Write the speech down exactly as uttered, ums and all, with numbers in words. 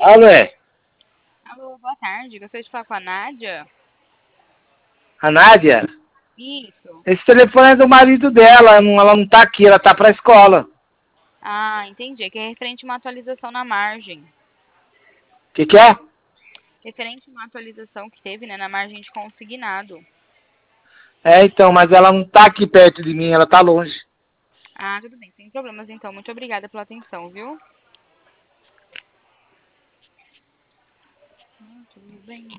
Alô, é? Alô, boa tarde. Gostaria de falar com a Nádia? A Nádia? Isso. Esse telefone é do marido dela, não- ela não tá aqui, ela tá pra escola. O Ah, entendi. É que é referente a uma atualização na margem. que que é? Referente a uma atualização que teve, né, na margem de consignado. É, então, mas ela não tá aqui perto de mim, ela tá longe. Ah, tudo bem. Sem problemas, então. Muito obrigada pela atenção, viu? Ah, tudo bem.